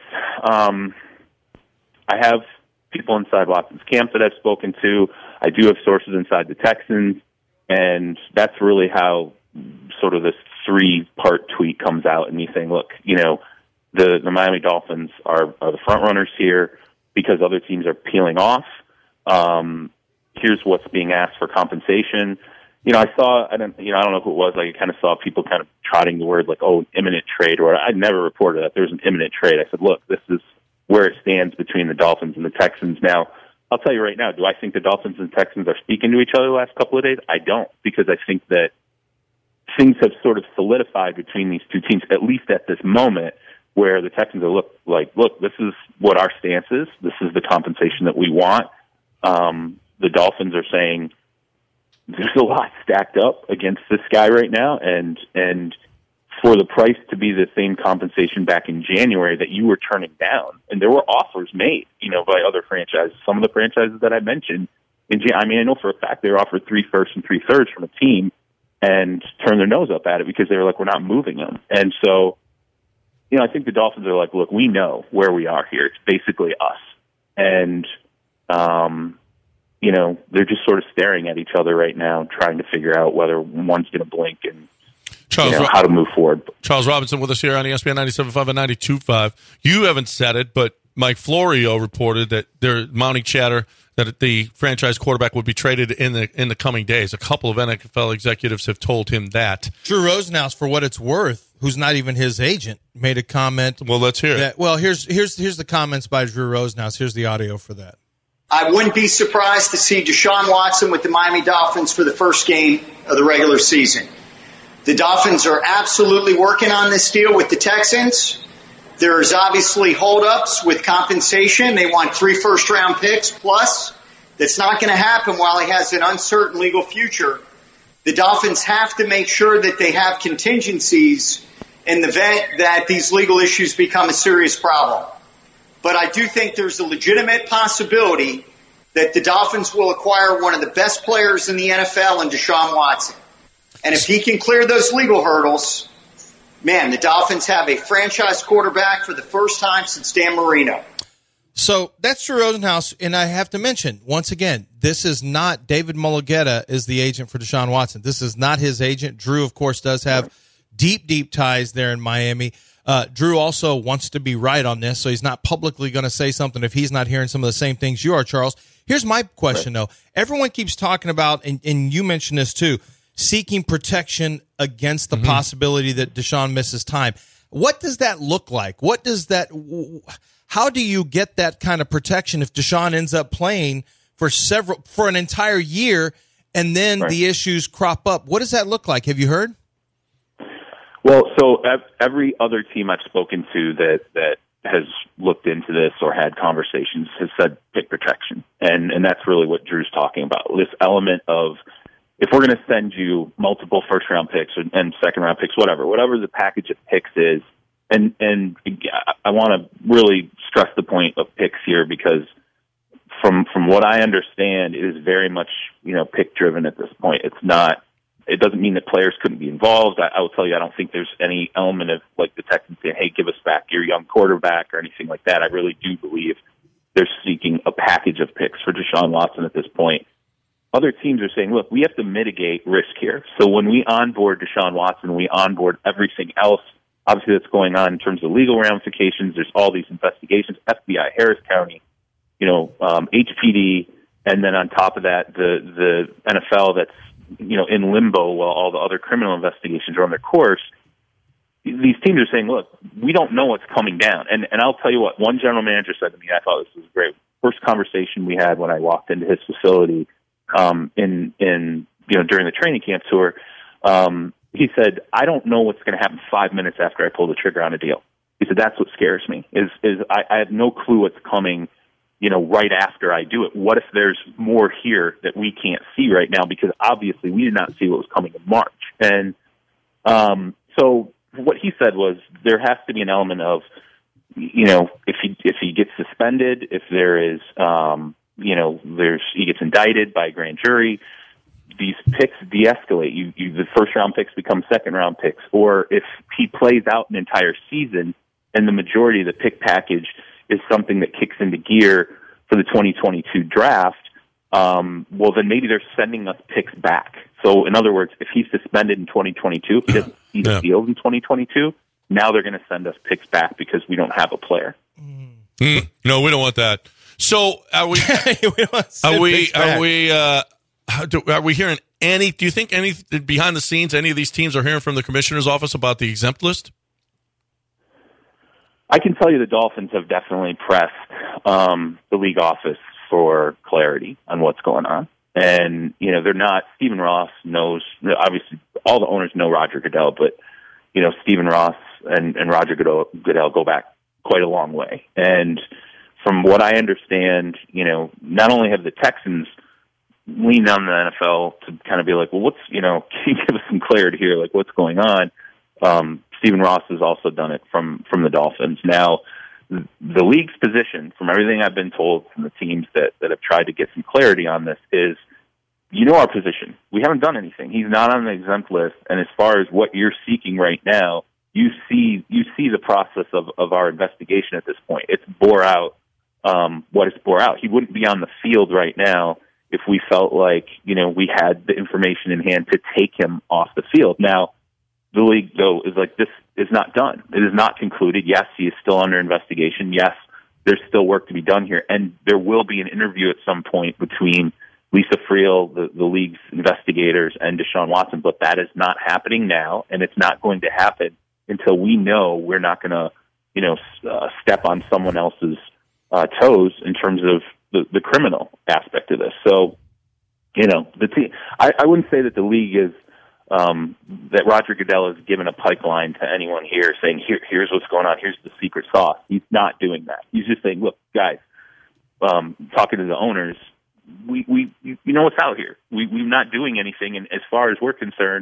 I have people inside Watson's camp that I've spoken to. I do have sources inside the Texans, and that's really how sort of this 3-part tweet comes out, and me saying, look, the Miami Dolphins are the front runners here because other teams are peeling off. Here's what's being asked for compensation. I saw, I don't know who it was, like I kind of saw people kind of trotting the word like, oh, imminent trade, or I never reported that there was an imminent trade. I said, look, this is where it stands between the Dolphins and the Texans. Now, I'll tell you right now, do I think the Dolphins and Texans are speaking to each other the last couple of days? I don't, because I think that things have sort of solidified between these two teams, at least at this moment, where the Texans are look, this is what our stance is. This is the compensation that we want. The Dolphins are saying there's a lot stacked up against this guy right now, and for the price to be the same compensation back in January that you were turning down, and there were offers made, by other franchises. Some of the franchises that I mentioned, I know for a fact they were offered 3 firsts and 3 thirds from a team and turned their nose up at it because they were like, we're not moving them. And so, I think the Dolphins are like, look, we know where we are here. It's basically us. And, they're just sort of staring at each other right now, trying to figure out whether one's going to blink and how to move forward. Charles Robinson with us here on ESPN 97.5 and 92.5. You haven't said it, but Mike Florio reported that they're mounting chatter that the franchise quarterback would be traded in the coming days. A couple of NFL executives have told him that. Drew Rosenhaus, for what it's worth, who's not even his agent, made a comment. Well, let's hear it. Well, here's the comments by Drew Rosenhaus. Here's the audio for that. I wouldn't be surprised to see Deshaun Watson with the Miami Dolphins for the first game of the regular season. The Dolphins are absolutely working on this deal with the Texans. There's obviously holdups with compensation. They want 3 first-round picks plus. That's not going to happen while he has an uncertain legal future. The Dolphins have to make sure that they have contingencies in the event that these legal issues become a serious problem. But I do think there's a legitimate possibility that the Dolphins will acquire one of the best players in the NFL in Deshaun Watson. And if he can clear those legal hurdles, man, the Dolphins have a franchise quarterback for the first time since Dan Marino. So that's Drew Rosenhaus, and I have to mention, once again, this is not David Mulugheta is the agent for Deshaun Watson. This is not his agent. Drew, of course, does have deep ties there in Miami. Drew also wants to be right on this, so he's not publicly going to say something if he's not hearing some of the same things you are, Charles. Here's my question, though. Everyone keeps talking about, and you mentioned this too, seeking protection against the possibility that Deshaun misses time. What does that look like? How do you get that kind of protection if Deshaun ends up playing for an entire year, and then the issues crop up. What does that look like? Have you heard? Well, so every other team I've spoken to that has looked into this or had conversations has said pick protection. And that's really what Drew's talking about. This element of, if we're going to send you multiple first-round picks and second-round picks, whatever the package of picks is, and I want to really stress the point of picks here, because from what I understand, it is very much, pick-driven at this point. It doesn't mean that players couldn't be involved. I will tell you, I don't think there's any element of, like, the Texans saying, hey, give us back your young quarterback or anything like that. I really do believe they're seeking a package of picks for Deshaun Watson at this point. Other teams are saying, look, we have to mitigate risk here. So when we onboard Deshaun Watson, we onboard everything else, obviously, that's going on in terms of legal ramifications. There's all these investigations, FBI, Harris County, HPD, and then on top of that, the NFL that's, in limbo while all the other criminal investigations are on their course. These teams are saying, look, we don't know what's coming down. And I'll tell you what, one general manager said to me, I thought this was great. First conversation we had when I walked into his facility, during the training camp tour, he said, I don't know what's going to happen 5 minutes after I pull the trigger on a deal. He said, that's what scares me, is I have no clue what's coming, right after I do it. What if there's more here that we can't see right now? Because obviously we did not see what was coming in March. And so what he said was, there has to be an element of, if he gets suspended, if there is, he gets indicted by a grand jury, these picks de-escalate. The first-round picks become second-round picks. Or if he plays out an entire season and the majority of the pick package is something that kicks into gear for the 2022 draft, well, then maybe they're sending us picks back. So, in other words, if he's suspended in 2022, if he doesn't see the field in 2022, now they're going to send us picks back because we don't have a player. No, we don't want that. So, are we hearing any? Do you think any behind the scenes, any of these teams are hearing from the commissioner's office about the exempt list? I can tell you the Dolphins have definitely pressed the league office for clarity on what's going on. And, they're not, Stephen Ross knows, obviously all the owners know Roger Goodell, but, Stephen Ross and Roger Goodell go back quite a long way. And from what I understand, not only have the Texans leaned on the NFL to kind of be like, well, can you give us some clarity here? Like, what's going on? Stephen Ross has also done it from the Dolphins. Now, the league's position, from everything I've been told from the teams that have tried to get some clarity on this, is, our position. We haven't done anything. He's not on the exempt list. And as far as what you're seeking right now, you see the process of our investigation at this point. It's bore out what it's bore out. He wouldn't be on the field right now if we felt like, we had the information in hand to take him off the field. Now, the league, though, is like, this is not done. It is not concluded. Yes, he is still under investigation. Yes, there's still work to be done here. And there will be an interview at some point between Lisa Friel, the league's investigators, and Deshaun Watson. But that is not happening now, and it's not going to happen until we know we're not going to, step on someone else's toes in terms of the criminal aspect of this. So, the team, I wouldn't say that the league is, that Roger Goodell has given a pipeline to anyone here saying, here's what's going on, here's the secret sauce. He's not doing that. He's just saying, look, guys, talking to the owners, we know what's out here. We're not doing anything, and as far as we're concerned,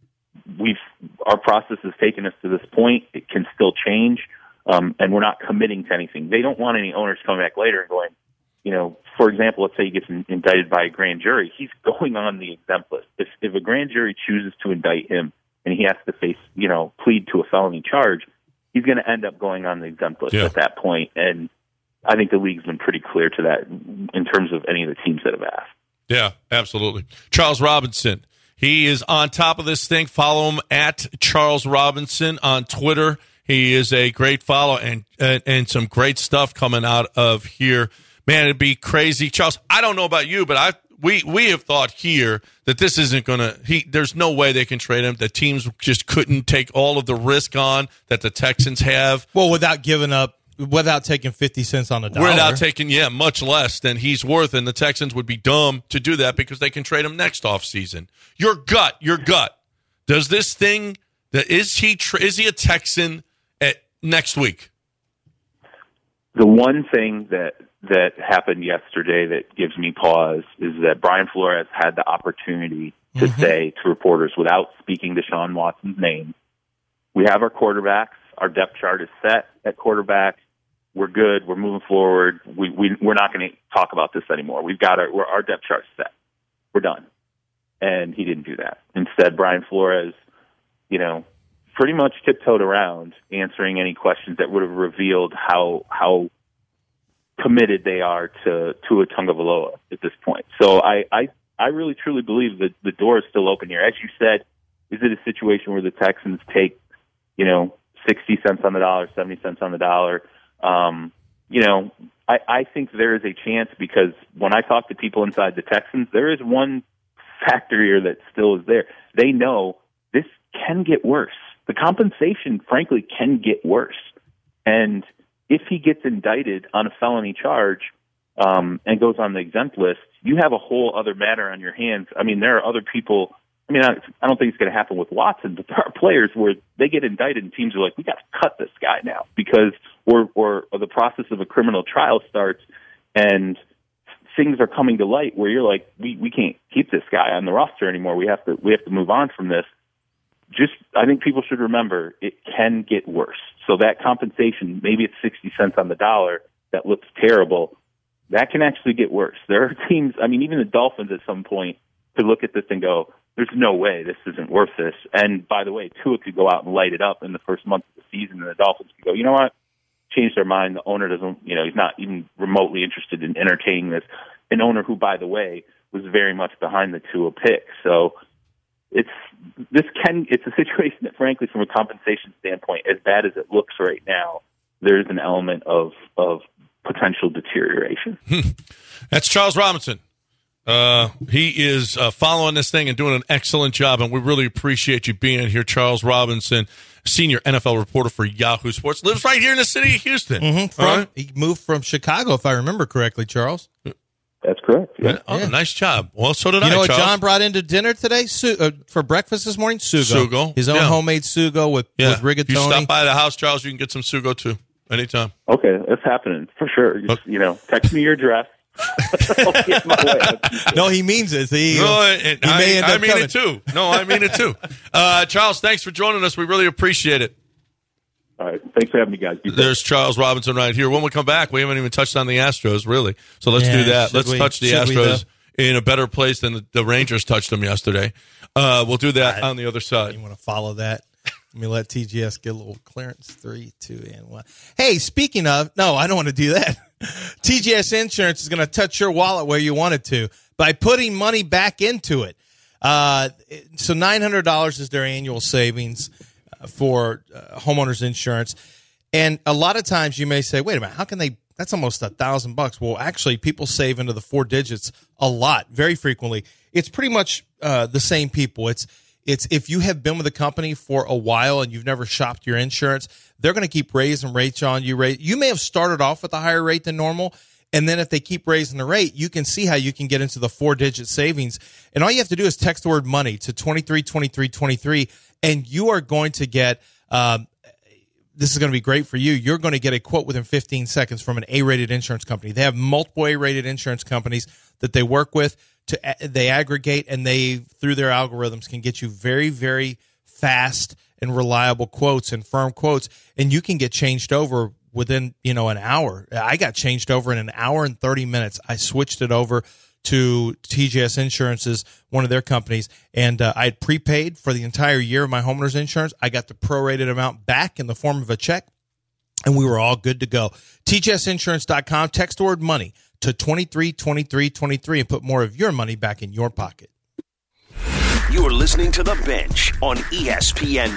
our process has taken us to this point. It can still change, and we're not committing to anything. They don't want any owners coming back later and going, for example, let's say he gets indicted by a grand jury. He's going on the exempt list. If a grand jury chooses to indict him and he has to face, plead to a felony charge, he's going to end up going on the exempt list at that point. And I think the league's been pretty clear to that in terms of any of the teams that have asked. Yeah, absolutely. Charles Robinson, he is on top of this thing. Follow him at Charles Robinson on Twitter. He is a great follow and some great stuff coming out of here. Man, it'd be crazy. Charles, I don't know about you, but we have thought here that this isn't going to – there's no way they can trade him. The teams just couldn't take all of the risk on that the Texans have. Well, without giving up Without taking 50 cents on the dollar. Without taking, much less than he's worth, and the Texans would be dumb to do that because they can trade him next offseason. Your gut. Does this thing, is he a Texan next week? The one thing that happened yesterday that gives me pause is that Brian Flores had the opportunity to say to reporters without speaking to Sean Watson's name, we have our quarterbacks. Our depth chart is set at quarterback. We're good. We're moving forward. We're not going to talk about this anymore. We've got our depth chart set. We're done. And he didn't do that. Instead, Brian Flores, pretty much tiptoed around answering any questions that would have revealed how committed they are to Tua Tagovailoa at this point. So I really truly believe that the door is still open here. As you said, is it a situation where the Texans take, 60 cents on the dollar, 70 cents on the dollar? I think there is a chance because when I talk to people inside the Texans, there is one factor here that still is there. They know this can get worse. The compensation, frankly, can get worse. And if he gets indicted on a felony charge and goes on the exempt list, you have a whole other matter on your hands. I mean, there are other people. I mean, I don't think it's going to happen with Watson, but there are players where they get indicted and teams are like, we got to cut this guy now because or the process of a criminal trial starts and things are coming to light where you're like, we can't keep this guy on the roster anymore. We have to move on from this. I think people should remember it can get worse. So that compensation, maybe it's 60 cents on the dollar, that looks terrible. That can actually get worse. There are teams, I mean, even the Dolphins at some point could look at this and go, there's no way this isn't worth this. And by the way, Tua could go out and light it up in the first month of the season, and the Dolphins could go, you know what? Change their mind. The owner doesn't, he's not even remotely interested in entertaining this. An owner who, by the way, was very much behind the Tua pick. So it's a situation that, frankly, from a compensation standpoint, as bad as it looks right now, there's an element of potential deterioration. That's Charles Robinson. He is following this thing and doing an excellent job, and we really appreciate you being here. Charles Robinson, senior NFL reporter for Yahoo Sports, lives right here in the city of Houston. He moved from Chicago, if I remember correctly, Charles. That's correct. Yeah. Oh, nice job. Well, so did I, You know what Charles? John brought into dinner today? For breakfast this morning? Sugo. His own homemade sugo with rigatoni. You stop by the house, Charles, you can get some sugo, too, anytime. Okay, that's happening for sure. Just, text me your address. No, he means it. I mean it too. No, I mean it too. Charles, thanks for joining us. We really appreciate it. All right. Thanks for having me, guys. There's Charles Robinson right here. When we come back, we haven't even touched on the Astros, really. So let's do that. Let's touch the Astros in a better place than the Rangers touched them yesterday. We'll do that on the other side. You want to follow that? Let me let TGS get a little clearance. 3, 2, and 1. Hey, speaking of, no, I don't want to do that. TGS Insurance is going to touch your wallet where you want it to by putting money back into it. So $900 is their annual savings for homeowners insurance. And a lot of times you may say, wait a minute, how can they, that's almost $1,000. Well, actually, people save into the 4 digits a lot, very frequently. It's pretty much the same people. It's if you have been with a company for a while and you've never shopped your insurance, they're going to keep raising rates on you. You may have started off with a higher rate than normal, and then if they keep raising the rate, you can see how you can get into the 4-digit savings. And all you have to do is text the word money to 232323, and you are going to get this is going to be great for you. You're going to get a quote within 15 seconds from an A-rated insurance company. They have multiple A-rated insurance companies that they work with. They aggregate, and they, through their algorithms, can get you very, very fast and reliable quotes and firm quotes, and you can get changed over within an hour. I got changed over in an hour and 30 minutes. I switched it over to TGS Insurance's, one of their companies, and I had prepaid for the entire year of my homeowner's insurance. I got the prorated amount back in the form of a check, and we were all good to go. TGSinsurance.com, text the word money to 232323 and put more of your money back in your pocket. You're listening to The Bench on ESPN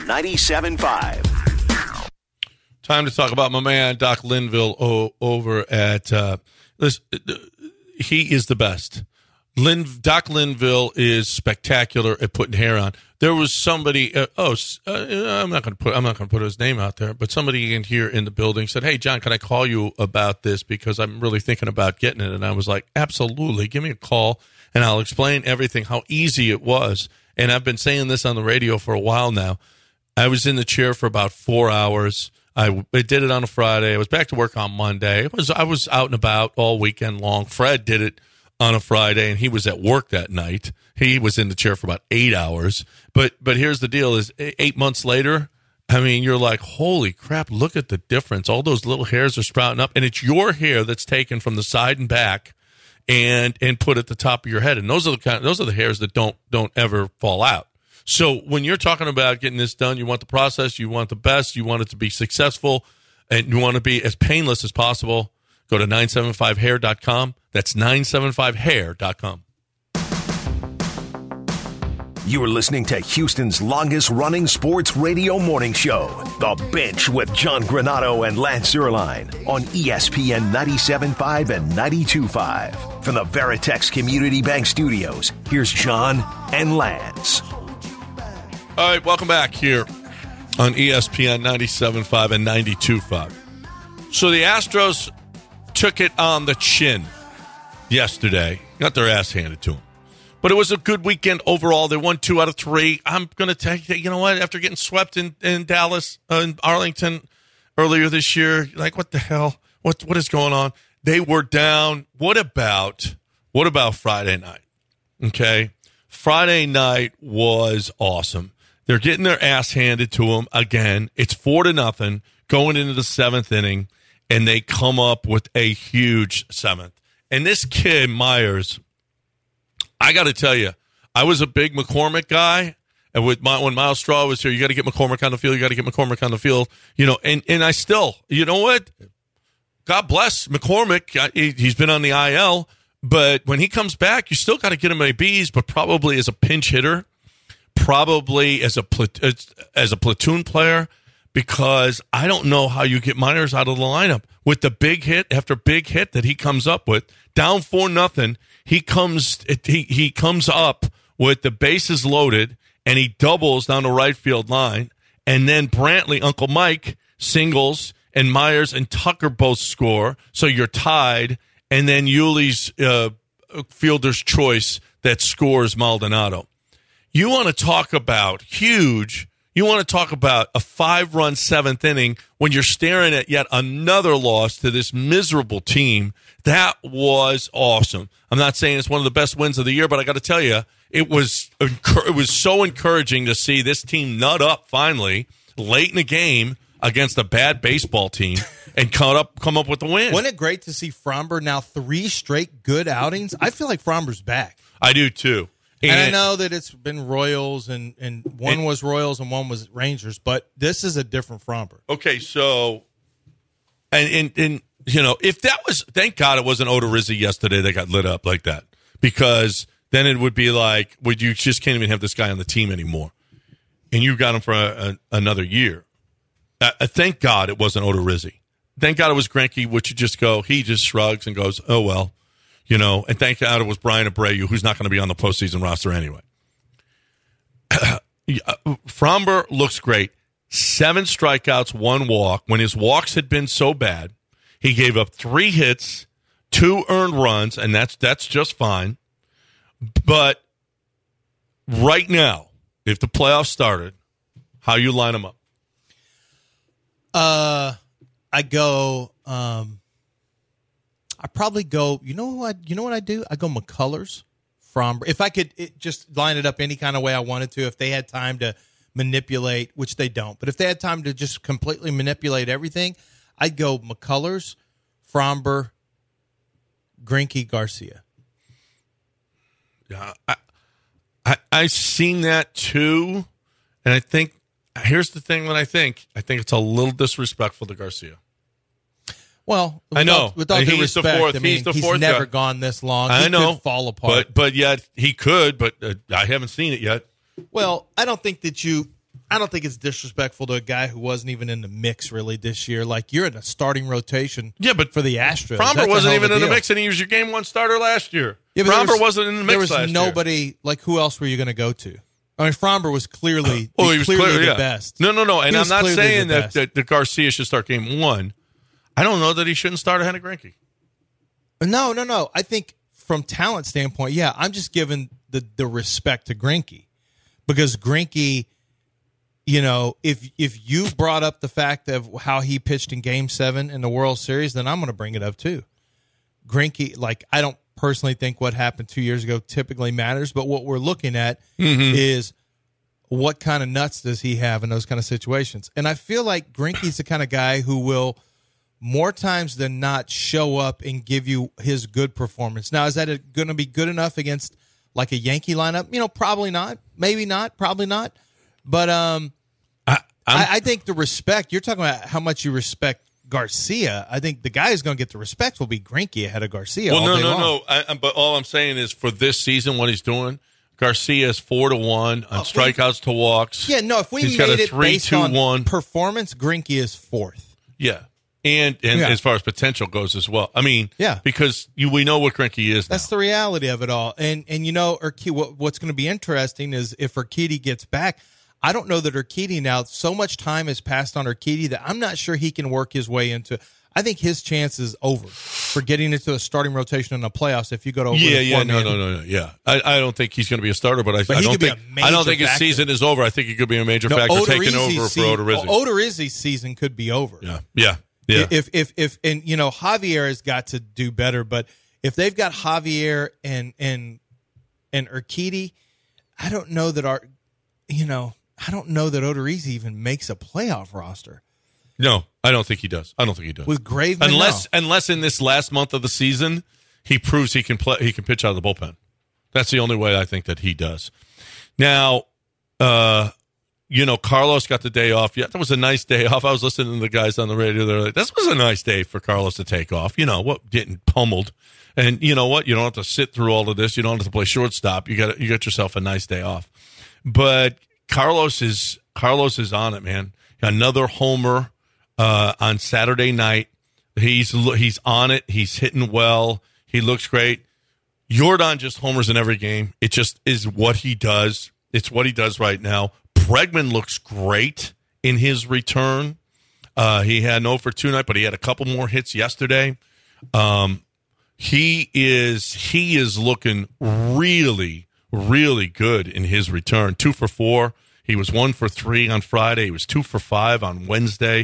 97.5. Time to talk about my man, Doc Linville, over at he is the best. Doc Linville is spectacular at putting hair on. There was somebody. I'm not going to put his name out there, but somebody in here in the building said, "Hey, John, can I call you about this because I'm really thinking about getting it?" And I was like, "Absolutely, give me a call, and I'll explain everything, how easy it was." And I've been saying this on the radio for a while now. I was in the chair for about 4 hours. I did it on a Friday. I was back to work on Monday. I was out and about all weekend long. Fred did it on a Friday, and he was at work that night. He was in the chair for about 8 hours. But here's the deal: is 8 months later, I mean, you're like, holy crap! Look at the difference. All those little hairs are sprouting up, and it's your hair that's taken from the side and back, and put at the top of your head. And those are the hairs that don't ever fall out. So when you're talking about getting this done, you want the process, you want the best, you want it to be successful, and you want to be as painless as possible. Go to 975hair.com. That's 975hair.com. You are listening to Houston's longest-running sports radio morning show, The Bench with John Granato and Lance Zierlein on ESPN 97.5 and 92.5. From the Veritex Community Bank Studios, here's John and Lance. All right, welcome back here on ESPN 97.5 and 92.5. So the Astros took it on the chin yesterday. Got their ass handed to them. But it was a good weekend overall. They won 2 out of 3. I'm going to tell you, you know what? After getting swept in Dallas, in Arlington earlier this year, like, what the hell? What is going on? They were down. What about Friday night? Okay. Friday night was awesome. They're getting their ass handed to them again. It's 4-0 going into the 7th inning, and they come up with a huge 7th. And this kid, Myers, I got to tell you, I was a big McCormick guy. And when Miles Straw was here, you got to get McCormick on the field. You got to get McCormick on the field. You know, and I still, you know what? God bless McCormick. He's been on the IL, but when he comes back, you still got to get him ABs, but probably as a pinch hitter, probably as a platoon player, because I don't know how you get Myers out of the lineup with the big hit after big hit that he comes up with. Down 4-0, he comes up with the bases loaded, and he doubles down the right field line, and then Brantley, Uncle Mike, singles, and Myers and Tucker both score, so you're tied, and then Yuli's fielder's choice that scores Maldonado. You want to talk about huge. You want to talk about a 5-run 7th inning when you're staring at yet another loss to this miserable team. That was awesome. I'm not saying it's one of the best wins of the year, but I got to tell you, it was so encouraging to see this team nut up finally late in the game against a bad baseball team and come up with the win. Wasn't it great to see Fromber now 3 straight good outings? I feel like Fromber's back. I do too. And I know that it's been Royals and one was Royals and one was Rangers, but this is a different Fromber. Okay, so and you know, if that was, thank God it wasn't Odorizzi yesterday that got lit up like that, because then it would be like, you just can't even have this guy on the team anymore, and you got him for another year. Thank God it wasn't Odorizzi. Thank God it was Greinke, which you just go, he just shrugs and goes, oh well. You know, and thank God it was Brian Abreu, who's not going to be on the postseason roster anyway. Fromber looks great. 7 strikeouts, 1 walk. When his walks had been so bad, he gave up 3 hits, 2 earned runs, and that's just fine. But right now, if the playoffs started, how you line them up? I go. I probably go. You know what I do? I go McCullers, Fromber. If I could just line it up any kind of way I wanted to, if they had time to manipulate, which they don't, but if they had time to just completely manipulate everything, I'd go McCullers, Fromber, Greinke, Garcia. Yeah, I've seen that too, and I think here's the thing that I think it's a little disrespectful to Garcia. Well, I know. With all due respect, he's never gone this long. I know. Could fall apart. But yet he could, but I haven't seen it yet. Well, I don't think that I don't think it's disrespectful to a guy who wasn't even in the mix really this year. Like, you're in a starting rotation for the Astros. Framber wasn't even in the mix, and he was your game one starter last year. Yeah, Framber wasn't in the mix last year. There was nobody, like, who else were you going to go to? I mean, Framber was clearly, the best. No. And I'm not saying that Garcia should start game one. I don't know that he shouldn't start ahead of Greinke. No. I think from talent standpoint, yeah, I'm just giving the respect to Greinke. Because Greinke, you know, if you brought up the fact of how he pitched in Game 7 in the World Series, then I'm going to bring it up too. Greinke, like, I don't personally think what happened 2 years ago typically matters, but what we're looking at is what kind of nuts does he have in those kind of situations. And I feel like Greinke's the kind of guy who will more times than not show up and give you his good performance. Now, is that going to be good enough against like a Yankee lineup? You know, probably not. Maybe not. Probably not. But I think the respect, you're talking about how much you respect Garcia. I think the guy who's going to get the respect will be Greinke ahead of Garcia. Well, no. But all I'm saying is for this season, what he's doing, Garcia is 4-1 on strikeouts to walks. Yeah, no, if we he's made got a it 3, based 2, on 1 performance, Greinke is 4th. Yeah. And as far as potential goes as well. I mean, because we know what Greinke is now. That's the reality of it all. And you know, what's going to be interesting is if Urquidy gets back, I don't know that Urquidy now, so much time has passed on Urquidy that I'm not sure he can work his way into. I think his chance is over for getting into a starting rotation in the playoffs if you go to over No. Yeah. I don't think he's going to be a starter, but I don't think his season is over. I think he could be a major factor taking over for Odorizzi. Odorizzi's season could be over. Yeah. If and you know, Javier has got to do better, but if they've got Javier and Urquidy, I don't know that Odorizzi even makes a playoff roster. No, I don't think he does. With Graveman, unless in this last month of the season he proves he can play, he can pitch out of the bullpen. That's the only way I think that he does. Now, you know, Carlos got the day off. Yeah, that was a nice day off. I was listening to the guys on the radio. They're like, this was a nice day for Carlos to take off. You know, what, getting pummeled. And you know what? You don't have to sit through all of this. You don't have to play shortstop. You got yourself a nice day off. But Carlos is on it, man. Another homer on Saturday night. He's on it. He's hitting well. He looks great. Jordan just homers in every game. It just is what he does. It's what he does right now. Bregman looks great in his return. He had an 0 for 2 night, but he had a couple more hits yesterday. He is looking really, really good in his return. 2 for 4. He was 1 for 3 on Friday. He was 2 for 5 on Wednesday.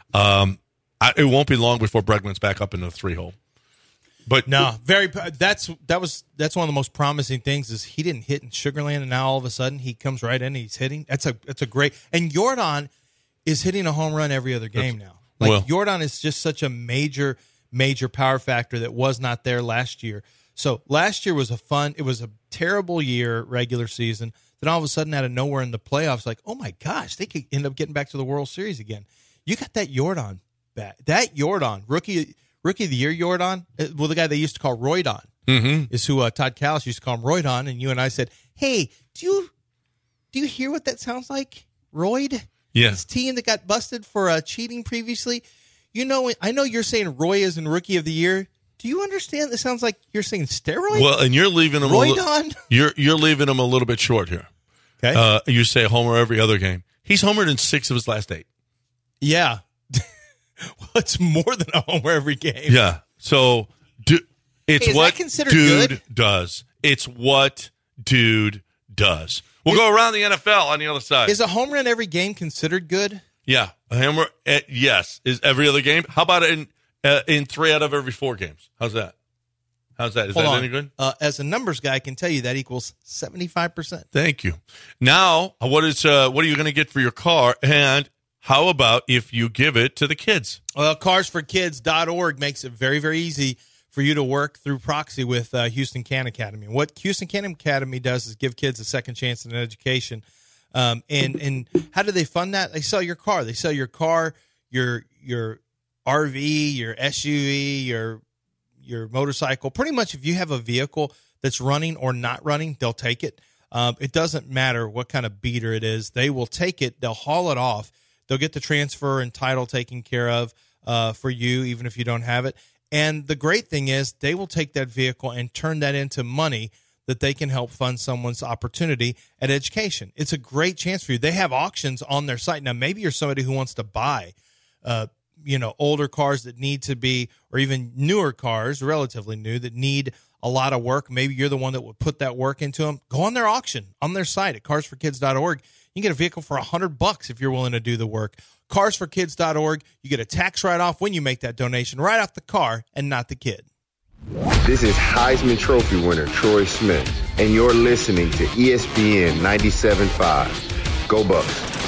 It won't be long before Bregman's back up in the 3-hole. But no, that's one of the most promising things is he didn't hit in Sugarland, and now all of a sudden he comes right in and he's hitting. That's a great, and Jordan is hitting a home run every other game now. Jordan is just such a major power factor that was not there last year. So last year was it was a terrible year, regular season. Then all of a sudden out of nowhere in the playoffs, like, oh my gosh, they could end up getting back to the World Series again. You got that Jordan back. That Jordan, rookie of the year Jordan, well, the guy they used to call Roydon is who Todd Callis used to call him, Roydon. And you and I said, hey, do you hear what that sounds like? Royd? Yeah. This team that got busted for cheating previously. You know, I know you're saying Roy is in rookie of the year. Do you understand? It sounds like you're saying steroid. Well, and you're leaving him you're leaving him a little bit short here. Okay. You say homer every other game. He's homered in 6 of his last 8. Yeah. Well, it's more than a homer every game. Yeah. So it's what dude does. It's what dude does. We'll go around the NFL on the other side. Is a home run every game considered good? Yeah. A homer, yes. Is every other game? How about in 3 out of every 4 games? How's that? Is that any good? As a numbers guy, I can tell you that equals 75%. Thank you. Now, what are you going to get for your car? And how about if you give it to the kids? Well, carsforkids.org makes it very, very easy for you to work through proxy with Houston Can Academy. What Houston Can Academy does is give kids a second chance in education. And how do they fund that? They sell your car. They sell your car, your RV, your SUV, your motorcycle. Pretty much if you have a vehicle that's running or not running, they'll take it. It doesn't matter what kind of beater it is. They will take it. They'll haul it off. They'll get the transfer and title taken care of for you, even if you don't have it. And the great thing is they will take that vehicle and turn that into money that they can help fund someone's opportunity at education. It's a great chance for you. They have auctions on their site. Now, maybe you're somebody who wants to buy, older cars that need to be, or even newer cars, relatively new, that need a lot of work. Maybe you're the one that would put that work into them. Go on their auction on their site at carsforkids.org. You can get a vehicle for $100 if you're willing to do the work. Carsforkids.org. You get a tax write-off when you make that donation right off the car and not the kid. This is Heisman Trophy winner Troy Smith, and you're listening to ESPN 97.5. Go Bucks.